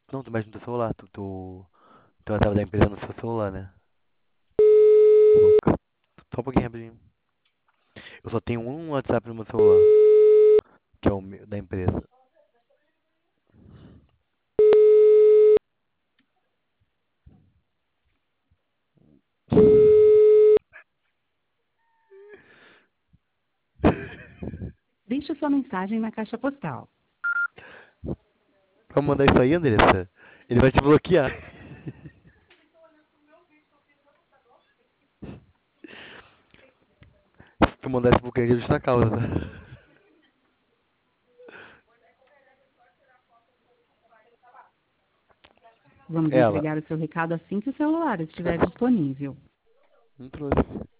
Não, tu mexe no teu celular. Tu WhatsApp da empresa no seu celular, né? Louca. Só um pouquinho rapidinho. Eu só tenho um WhatsApp no meu celular, que é o meu, da empresa. Deixe sua mensagem na caixa postal. Pra mandar isso aí, Andressa, ele vai te bloquear. Se tu mandar esse bloqueio de justa causa. Vamos Ela, entregar o seu recado assim que o celular estiver disponível. não trouxe.